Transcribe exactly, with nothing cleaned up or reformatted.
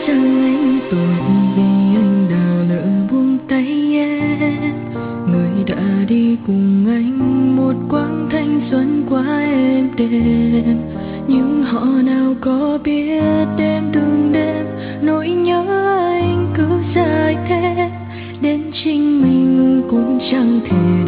rằng anh tội vì anh đã lỡ buông tay em. Người đã đi cùng anh một quãng thanh xuân quá êm đềm, nhưng họ nào có biết đêm từng đêm nỗi nhớ anh cứ dài thêm, đến chính mình cũng chẳng thể